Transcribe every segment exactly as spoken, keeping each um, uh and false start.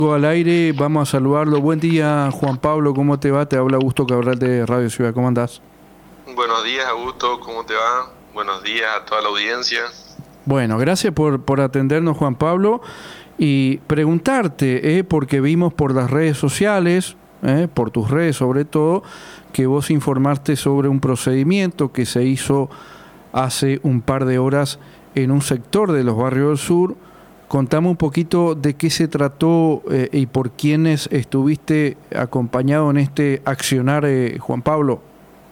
Al aire, vamos a saludarlo. Buen día, Juan Pablo, ¿cómo te va? Te habla Augusto Cabral de Radio Ciudad, ¿cómo andás? Buenos días, Augusto, ¿cómo te va? Buenos días a toda la audiencia. Bueno, gracias por, por atendernos, Juan Pablo, y preguntarte, eh, porque vimos por las redes sociales, eh, por tus redes sobre todo, que vos informaste sobre un procedimiento que se hizo hace un par de horas en un sector de los barrios del sur. Contame un poquito de qué se trató eh, y por quiénes estuviste acompañado en este accionar, eh, Juan Pablo.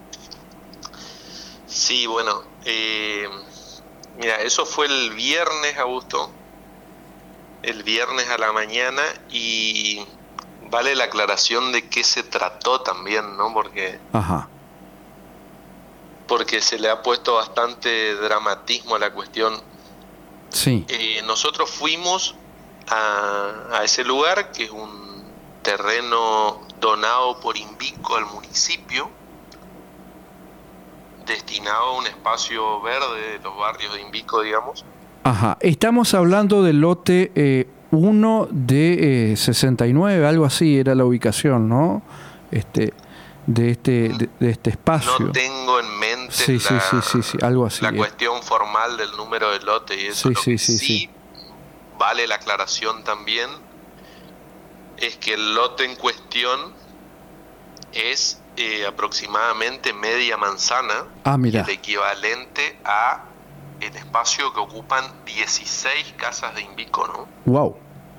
Sí, bueno, eh, mira, eso fue el viernes, Augusto, el viernes a la mañana, y vale la aclaración de qué se trató también, ¿no? Porque, Ajá. porque se le ha puesto bastante dramatismo a la cuestión. Sí. Eh, nosotros fuimos a, a ese lugar, que es un terreno donado por Invico al municipio, destinado a un espacio verde de los barrios de Invico, digamos. Ajá. Estamos hablando del lote eh, uno de eh, sesenta y nueve, algo así era la ubicación, ¿no? Este, de este de, de este espacio. No tengo en mente sí, la, sí, sí, sí, sí, algo así, la eh. cuestión formal del número de lote y eso. Sí, Lo sí, que sí, sí, sí. vale la aclaración también es que el lote en cuestión es eh, aproximadamente media manzana. Ah, mira. El equivalente a el espacio que ocupan dieciséis casas de Invico, ¿no? Wow.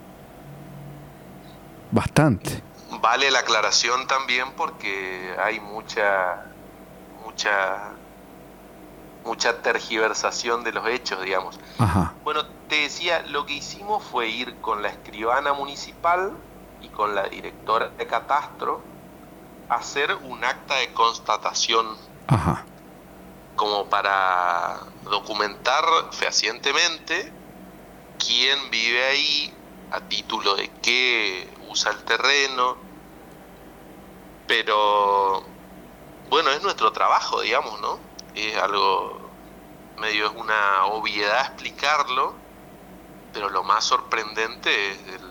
Bastante. Vale la aclaración también porque hay mucha mucha mucha tergiversación de los hechos, digamos. Ajá. Bueno, te decía, lo que hicimos fue ir con la escribana municipal y con la directora de catastro a hacer un acta de constatación. Ajá. Como para documentar fehacientemente quién vive ahí, a título de qué usa el terreno. Pero bueno, es nuestro trabajo, digamos, ¿no? Es algo medio, es una obviedad explicarlo, pero lo más sorprendente es el,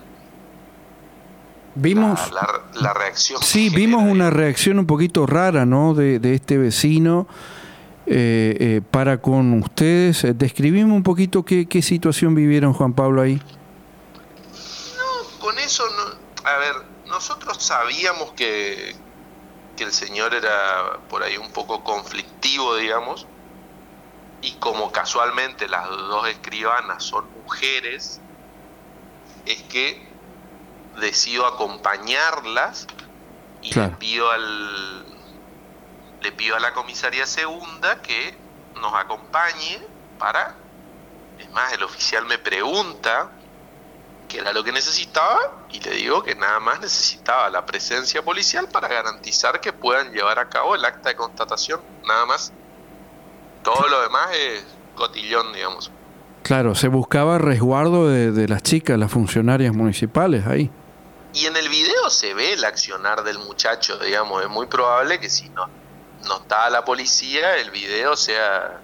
vimos la, la, la reacción. Sí, vimos una ahí. reacción un poquito rara, ¿no? De, de este vecino eh, eh, para con ustedes. Describimos un poquito qué, qué situación vivieron, Juan Pablo, ahí. No, con eso no. A ver, nosotros sabíamos que que el señor era por ahí un poco conflictivo, digamos, y como casualmente las dos escribanas son mujeres, es que decido acompañarlas y claro. le pido al le pido a la comisaría segunda que nos acompañe para, es más, el oficial me pregunta qué era lo que necesitaba y le digo que nada más necesitaba la presencia policial para garantizar que puedan llevar a cabo el acta de constatación, nada más. Todo lo demás es cotillón, digamos. Claro, se buscaba resguardo de, de las chicas, las funcionarias municipales ahí. Y en el video se ve el accionar del muchacho, digamos. Es muy probable que si no, no está la policía, el video sea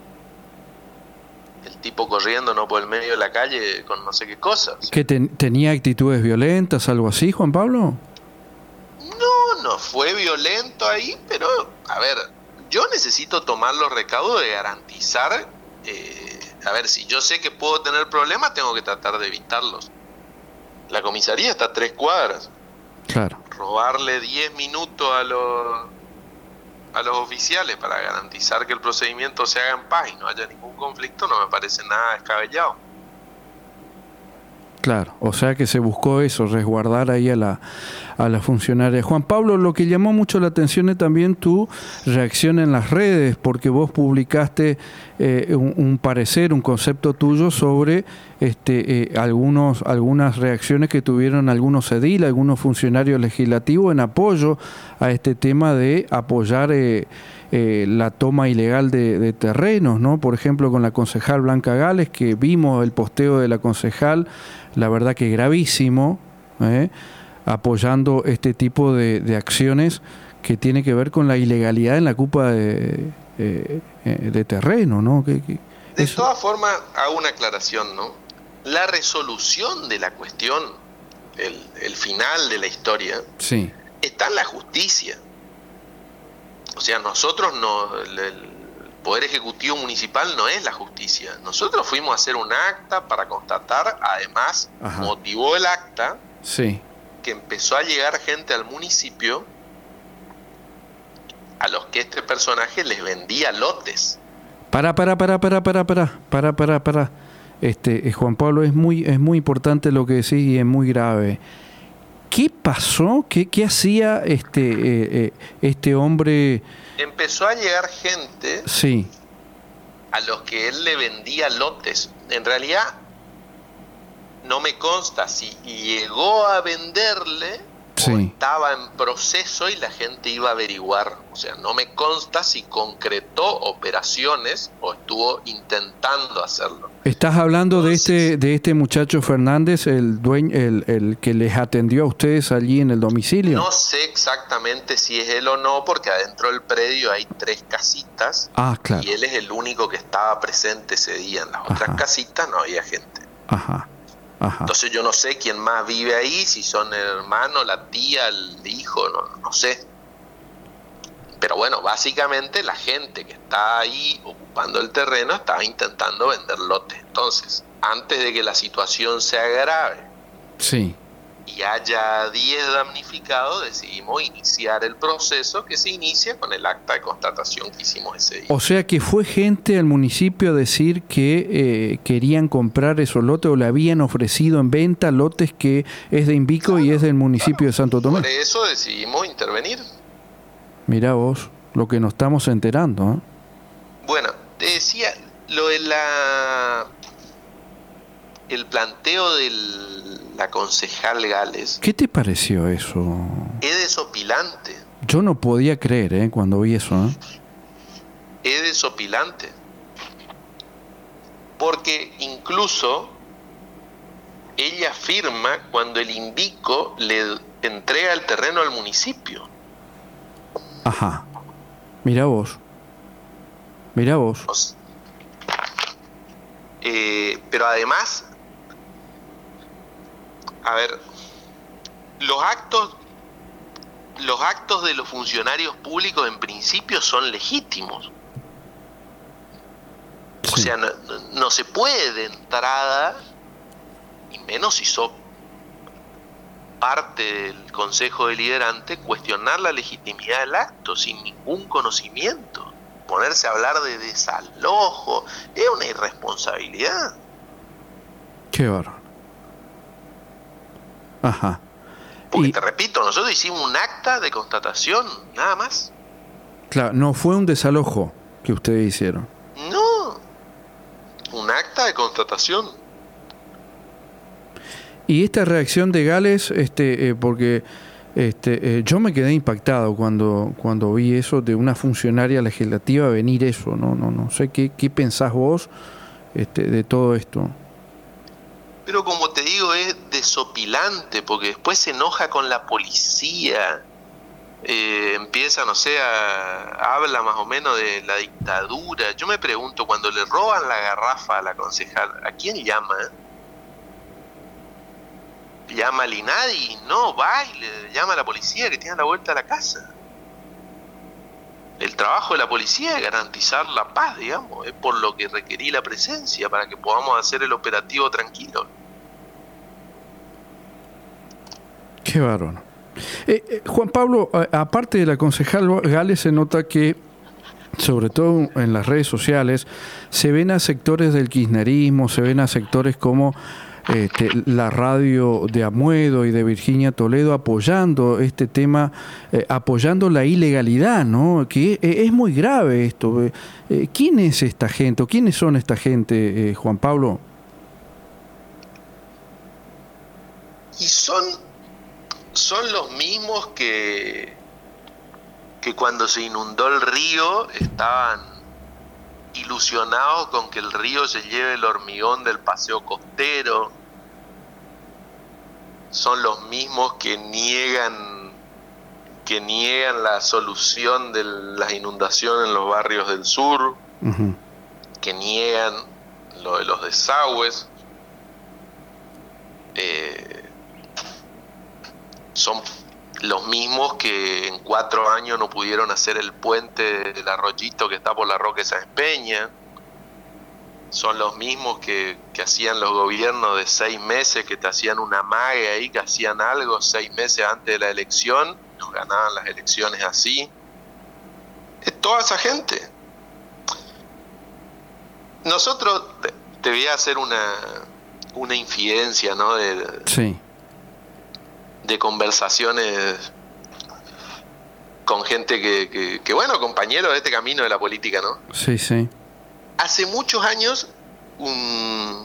el tipo corriendo, no por el medio de la calle con no sé qué cosas. ¿Que ten, tenía actitudes violentas, algo así, Juan Pablo? No, no fue violento ahí, pero a ver, yo necesito tomar los recaudos de garantizar, eh, a ver, si yo sé que puedo tener problemas, tengo que tratar de evitarlos. La comisaría está a tres cuadras. Claro. Robarle diez minutos a los a los oficiales para garantizar que el procedimiento se haga en paz y no haya ningún conflicto no me parece nada descabellado. Claro, o sea que se buscó eso, resguardar ahí a la, a la funcionaria. Juan Pablo, lo que llamó mucho la atención es también tu reacción en las redes, porque vos publicaste eh, un, un parecer, un concepto tuyo sobre este, eh, algunos, algunas reacciones que tuvieron algunos ediles, algunos funcionarios legislativos en apoyo a este tema de apoyar eh, eh, la toma ilegal de, de terrenos, ¿no? Por ejemplo, con la concejal Blanca Gales, que vimos el posteo de la concejal, la verdad que gravísimo, ¿eh? apoyando este tipo de, de acciones que tiene que ver con la ilegalidad en la ocupa de, eh, de terreno, ¿no? Que, que de eso... todas formas, hago una aclaración, ¿no? La resolución de la cuestión el, el final de la historia, sí, está en la justicia. O sea, nosotros no, el, el Poder Ejecutivo Municipal no es la justicia. Nosotros fuimos a hacer un acta para constatar, además, ajá, motivó el acta sí, que empezó a llegar gente al municipio a los que este personaje les vendía lotes. para, para, para, para, para, para, para, para, para. Este, eh, Juan Pablo, es muy, es muy importante lo que decís y es muy grave. ¿Qué pasó? ¿Qué, qué hacía este, eh, eh, este hombre? Empezó a llegar gente Sí, a los que él le vendía lotes. En realidad, no me consta si llegó a venderle sí. o estaba en proceso y la gente iba a averiguar. O sea, no me consta si concretó operaciones o estuvo intentando hacerlo. ¿Estás hablando Entonces, de este de este muchacho Fernández, el dueño, el, el que les atendió a ustedes allí en el domicilio? No sé exactamente si es él o no, porque adentro del predio hay tres casitas. Ah, claro. Y él es el único que estaba presente ese día. En las Ajá. otras casitas no había gente. Ajá, ajá. Entonces yo no sé quién más vive ahí, si son el hermano, la tía, el hijo, no, no sé. Pero bueno, básicamente la gente que está ahí ocupando el terreno estaba intentando vender lotes. Entonces, antes de que la situación se agrave Sí. y haya diez damnificados, decidimos iniciar el proceso que se inicia con el acta de constatación que hicimos ese día. O sea que fue gente al municipio a decir que eh, querían comprar esos lotes o le habían ofrecido en venta lotes que es de Invico, claro, y es del municipio, claro, de Santo Tomé. Por eso decidimos intervenir. Mirá vos, lo que nos estamos enterando, ¿eh? Bueno, te decía, lo de la... el planteo de la concejal Gales. ¿Qué te pareció eso? Es desopilante. Yo no podía creer, ¿eh? Cuando vi eso, ¿eh? Es desopilante. Porque incluso ella firma cuando el Invico le entrega el terreno al municipio. Ajá. Mirá vos. Mirá vos. O sea, eh, pero además, a ver, los actos, los actos de los funcionarios públicos en principio son legítimos. Sí. O sea, no, no se puede de entrada, y menos si sos parte del Consejo Deliberante, cuestionar la legitimidad del acto sin ningún conocimiento. Ponerse a hablar de desalojo es una irresponsabilidad. Qué bárbaro. Ajá. Porque y, te repito, nosotros hicimos un acta de constatación, nada más. Claro, no fue un desalojo que ustedes hicieron. No, un acta de constatación. Y esta reacción de Gales, este, eh, porque este, eh, yo me quedé impactado cuando cuando vi eso de una funcionaria legislativa venir eso, no, no, no sé qué, qué pensás vos este, de todo esto. Pero como te digo, es desopilante, porque después se enoja con la policía, eh, empieza, no sé, a, habla más o menos de la dictadura. Yo me pregunto, cuando le roban la garrafa a la concejal, ¿a quién llama? ¿Llama al INADI? No, va y le llama a la policía que tiene la vuelta a la casa. El trabajo de la policía es garantizar la paz, digamos, es por lo que requerí la presencia, para que podamos hacer el operativo tranquilo. Qué bárbaro. Eh, eh, Juan Pablo, a, aparte de la concejal Gales, se nota que, sobre todo en las redes sociales, se ven a sectores del kirchnerismo, se ven a sectores como Este, la radio de Amuedo y de Virginia Toledo apoyando este tema, eh, apoyando la ilegalidad, ¿no? Que eh, es muy grave esto. Eh, ¿Quién es esta gente o quiénes son esta gente, eh, Juan Pablo? Y son, son los mismos que, que cuando se inundó el río estaban ilusionados con que el río se lleve el hormigón del paseo costero. Son los mismos que niegan que niegan la solución de las inundaciones en los barrios del sur, uh-huh. que niegan lo de los desagües. Eh, son los mismos que en cuatro años no pudieron hacer el puente del Arroyito que está por la Roque Sáenz Peña. Son los mismos que, que hacían los gobiernos de seis meses, que te hacían una amague ahí, que hacían algo seis meses antes de la elección, nos ganaban las elecciones así. Es toda esa gente. Nosotros, te, te voy a hacer una, una infidencia, ¿no? De, sí. de conversaciones con gente que, que, que, bueno, compañeros de este camino de la política, ¿no? Sí, sí. Hace muchos años, un,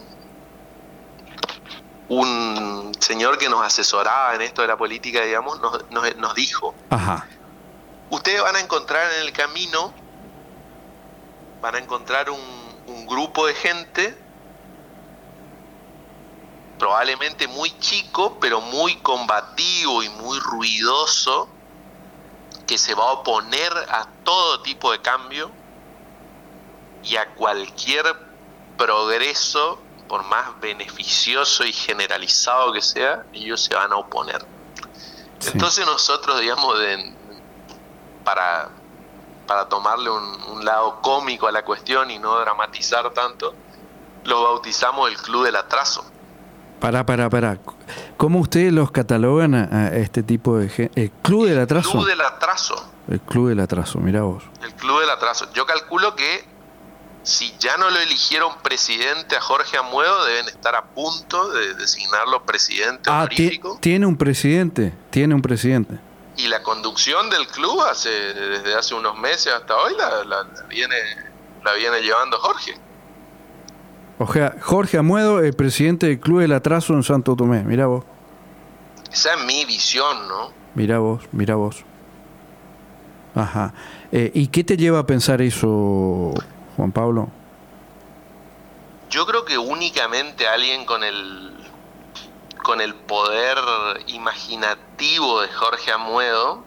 un señor que nos asesoraba en esto de la política, digamos, nos, nos, nos dijo: Ajá. Ustedes van a encontrar en el camino, van a encontrar un, un grupo de gente, probablemente muy chico, pero muy combativo y muy ruidoso, que se va a oponer a todo tipo de cambio y a cualquier progreso, por más beneficioso y generalizado que sea, ellos se van a oponer. Sí. Entonces nosotros, digamos, de, para, para tomarle un, un lado cómico a la cuestión y no dramatizar tanto, los bautizamos el Club del Atraso. Pará, pará, pará. ¿Cómo ustedes los catalogan a, a este tipo de gente? ¿El Club del Atraso? El Club del Atraso. El Club del Atraso, mirá vos. El Club del Atraso. Yo calculo que si ya no lo eligieron presidente a Jorge Amuedo, deben estar a punto de designarlo presidente ah, honorífico. Tiene un presidente, tiene un presidente. Y la conducción del club hace desde hace unos meses hasta hoy la, la, la viene la viene llevando Jorge. O sea, Jorge Amuedo, el presidente del Club del Atraso en Santo Tomé, mirá vos. Esa es mi visión, ¿no? Mirá vos, mirá vos. Ajá. Eh, ¿Y qué te lleva a pensar eso, Juan Pablo? Yo creo que únicamente alguien con el con el poder imaginativo de Jorge Amuedo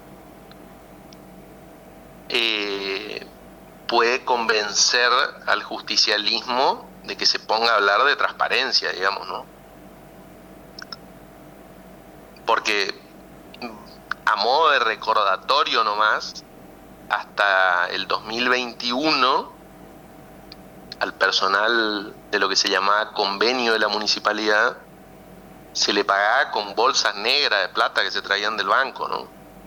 eh, puede convencer al justicialismo de que se ponga a hablar de transparencia, digamos, ¿no? Porque a modo de recordatorio nomás, hasta el dos mil veintiuno, al personal de lo que se llamaba convenio de la municipalidad, se le pagaba con bolsas negras de plata que se traían del banco, ¿no?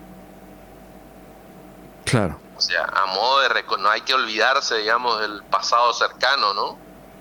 Claro. O sea, a modo de... Rec- no hay que olvidarse, digamos, del pasado cercano, ¿no?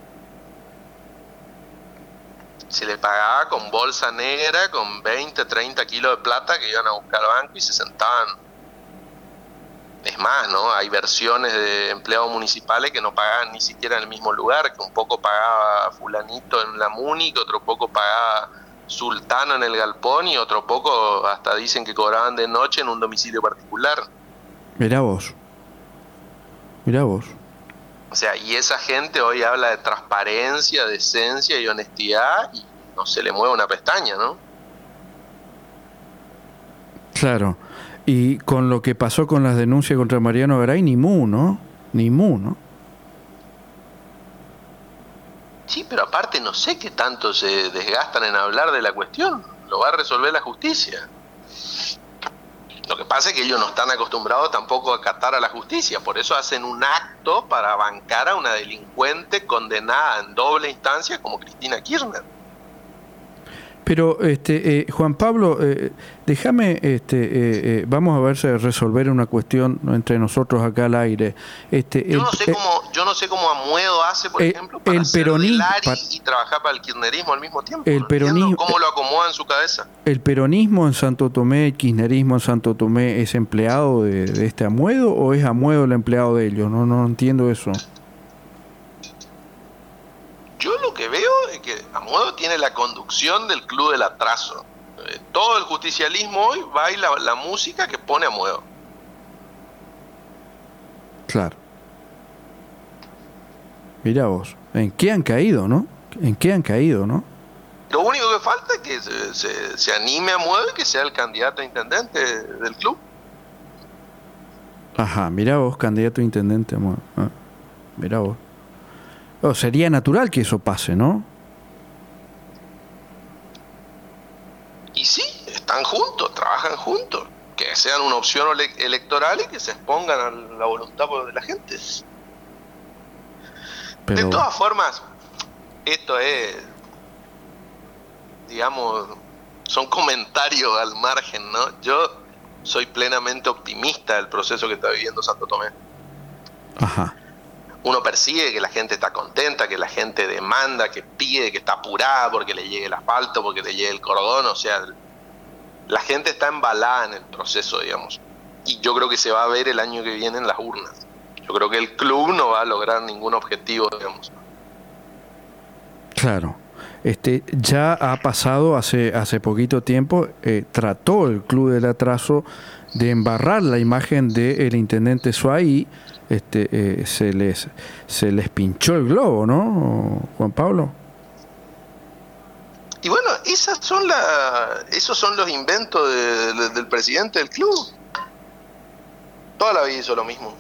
Se le pagaba con bolsa negra, con veinte, treinta kilos de plata que iban a buscar al banco y se sentaban. Es más, ¿no? Hay versiones de empleados municipales que no pagaban ni siquiera en el mismo lugar, que un poco pagaba fulanito en la Muni, que otro poco pagaba sultano en el galpón y otro poco hasta dicen que cobraban de noche en un domicilio particular. Mirá vos. Mirá vos. O sea, y esa gente hoy habla de transparencia, decencia y honestidad y no se le mueve una pestaña, ¿no? Claro. Y con lo que pasó con las denuncias contra Mariano Garay, ni mu, ¿no? Ni mu, ¿no? Sí, pero aparte no sé qué tanto se desgastan en hablar de la cuestión. Lo va a resolver la justicia. Lo que pasa es que ellos no están acostumbrados tampoco a acatar a la justicia. Por eso hacen un acto para bancar a una delincuente condenada en doble instancia como Cristina Kirchner. Pero, este, eh, Juan Pablo, eh, déjame, este, eh, eh, vamos a ver si resolver una cuestión entre nosotros acá al aire. Este, yo el, no sé eh, cómo, yo no sé cómo Amuedo hace, por eh, ejemplo, para el ser peronismo, del A R I para, y trabajar para el kirchnerismo al mismo tiempo. El no peronismo, cómo lo acomoda en su cabeza. ¿El peronismo en Santo Tomé, el kirchnerismo en Santo Tomé es empleado de, de este Amuedo o es Amuedo el empleado de ellos? No, no entiendo eso. Yo lo que veo es que Amuedo tiene la conducción del Club del Atraso. Eh, todo el justicialismo hoy baila la música que pone Amuedo. Claro. Mirá vos, ¿en qué han caído, no? ¿En qué han caído, no? Lo único que falta es que se, se, se anime Amuedo y que sea el candidato a intendente del club. Ajá, mirá vos, candidato a intendente Amuedo. Ah, mirá vos. Oh, sería natural que eso pase, ¿no? Y sí, están juntos, trabajan juntos, que sean una opción ele- electoral y que se expongan a la voluntad de la gente. Pero... De todas formas, esto es, digamos, son comentarios al margen, ¿no? Yo soy plenamente optimista del proceso que está viviendo Santo Tomé. Ajá. Uno percibe que la gente está contenta, que la gente demanda, que pide, que está apurada porque le llegue el asfalto, porque le llegue el cordón, o sea, la gente está embalada en el proceso, digamos. Y yo creo que se va a ver el año que viene en las urnas. Yo creo que el club no va a lograr ningún objetivo, digamos. Claro. Este, ya ha pasado hace hace poquito tiempo, eh, trató el Club del Atraso de embarrar la imagen del intendente Suárez. Este, eh, se les se les pinchó el globo, ¿no, Juan Pablo? Y bueno, esas son la, esos son los inventos de, de, del presidente del club. Toda la vida hizo lo mismo.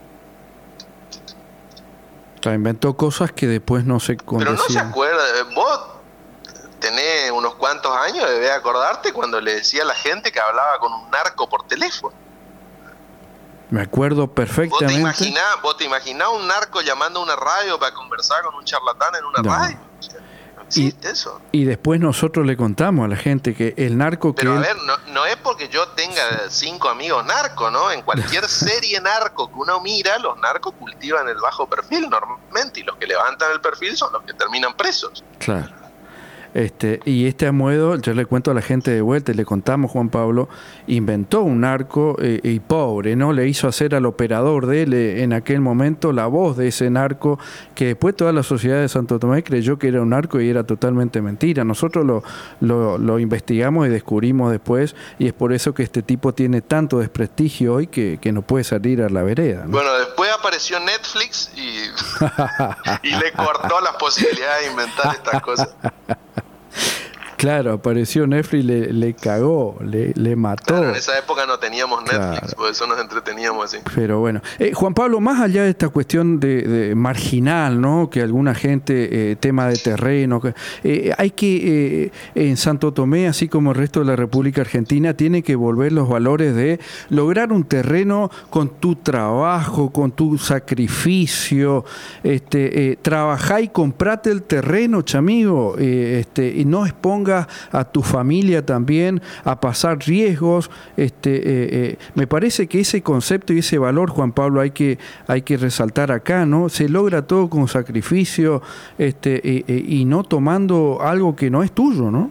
O sea, inventó cosas que después no se condecían. Pero no se acuerda. Vos tenés unos cuantos años, debés acordarte cuando le decía a la gente que hablaba con un narco por teléfono. Me acuerdo perfectamente. ¿Vos te imaginás, vos te imaginás un narco llamando a una radio para conversar con un charlatán en una no. radio? O sea, no existe y, eso. Y después nosotros le contamos a la gente que el narco Pero que... a él... ver, no, no es porque yo tenga cinco amigos narcos, ¿no? En cualquier serie narco que uno mira, los narcos cultivan el bajo perfil normalmente, y los que levantan el perfil son los que terminan presos. Claro. Este, y este Amoedo, yo le cuento a la gente de vuelta, y le contamos, Juan Pablo, inventó un narco eh, y pobre, ¿no? Le hizo hacer al operador de él eh, en aquel momento la voz de ese narco, que después toda la sociedad de Santo Tomé creyó que era un narco y era totalmente mentira. Nosotros lo, lo, lo investigamos y descubrimos después, y es por eso que este tipo tiene tanto desprestigio hoy que, que no puede salir a la vereda, ¿no? Bueno, después apareció Netflix y, y le cortó las posibilidades de inventar estas cosas. Claro, apareció Netflix, le, le cagó, le, le mató. Claro, en esa época no teníamos Netflix, claro. Por eso nos entreteníamos así. Pero bueno, eh, Juan Pablo, más allá de esta cuestión de, de marginal, ¿no? Que alguna gente, eh, tema de terreno, que, eh, hay que, eh, en Santo Tomé, así como el resto de la República Argentina, tiene que volver los valores de lograr un terreno con tu trabajo, con tu sacrificio, este, eh, trabajá y comprate el terreno, chamigo, eh, este, y no exponga a tu familia también a pasar riesgos. Este, eh, eh, me parece que ese concepto y ese valor, Juan Pablo, hay que hay que resaltar acá, ¿no? Se logra todo con sacrificio, este, eh, eh, y no tomando algo que no es tuyo, ¿no?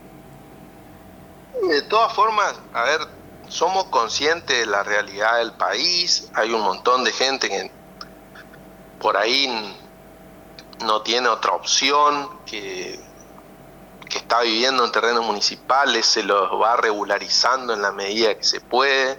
De todas formas, a ver, somos conscientes de la realidad del país. Hay un montón de gente que por ahí no tiene otra opción, que que está viviendo en terrenos municipales, se los va regularizando en la medida que se puede,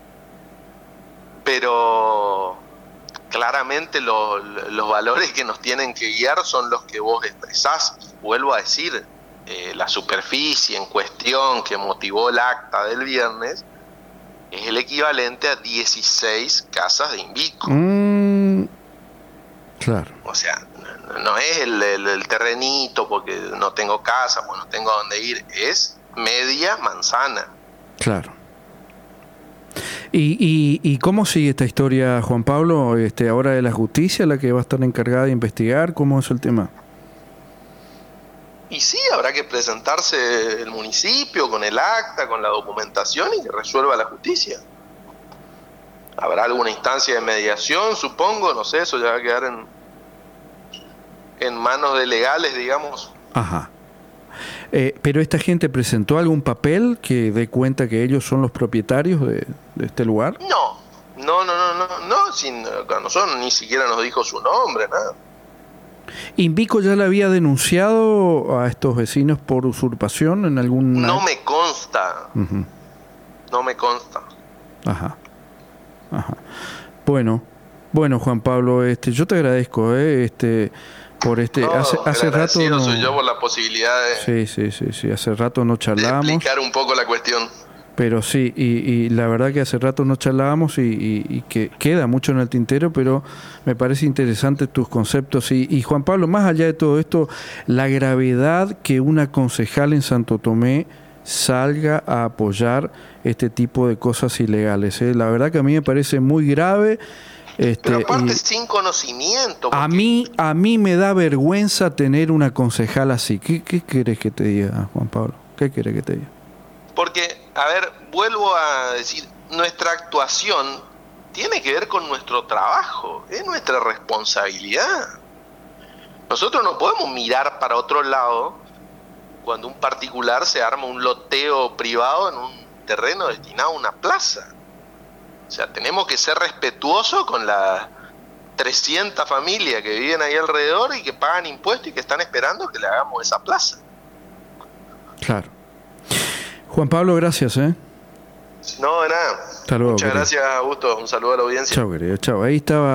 pero claramente lo, los valores que nos tienen que guiar son los que vos expresás. Vuelvo a decir, eh, la superficie en cuestión que motivó el acta del viernes es el equivalente a dieciséis casas de Invico. Mm, claro. O sea, no es el, el, el terrenito porque no tengo casa, pues no tengo a dónde ir, es media manzana. Claro. ¿Y, y, y cómo sigue esta historia, Juan Pablo? Este, ahora de la justicia, la que va a estar encargada de investigar, ¿cómo es el tema? Y sí, habrá que presentarse el municipio con el acta, con la documentación y que resuelva la justicia. Habrá alguna instancia de mediación, supongo, no sé, eso ya va a quedar en en manos de legales, digamos. Ajá. Eh, pero esta gente presentó algún papel que dé cuenta que ellos son los propietarios de, de este lugar. No, no, no, no, no, no, sin, a nosotros ni siquiera nos dijo su nombre, nada. ¿Invico ya le había denunciado a estos vecinos por usurpación en algún? No me consta. Uh-huh. No me consta. Ajá. Ajá. Bueno, bueno, Juan Pablo, este, yo te agradezco, eh, este. Por este, no, hace, hace rato no, soy yo por la posibilidad de, sí, sí, sí, sí, hace rato no charlábamos. De explicar un poco la cuestión. Pero sí, y, y la verdad que hace rato no charlábamos y, y, y que queda mucho en el tintero, pero me parece interesante tus conceptos. Y, y Juan Pablo, más allá de todo esto, la gravedad que una concejal en Santo Tomé salga a apoyar este tipo de cosas ilegales. ¿eh? La verdad que a mí me parece muy grave. Este, Pero aparte sin conocimiento. A mí, a mí me da vergüenza tener una concejal así. ¿Qué, qué querés que te diga, Juan Pablo? ¿Qué querés que te diga? Porque, a ver, vuelvo a decir, nuestra actuación tiene que ver con nuestro trabajo, es nuestra responsabilidad. Nosotros no podemos mirar para otro lado cuando un particular se arma un loteo privado en un terreno destinado a una plaza. O sea, tenemos que ser respetuosos con las trescientas familias que viven ahí alrededor y que pagan impuestos y que están esperando que le hagamos esa plaza. Claro. Juan Pablo, gracias, ¿eh? No, de nada. Hasta luego, Muchas querido. gracias, Augusto. Un saludo a la audiencia. Chao, querido. Chao. Ahí estaba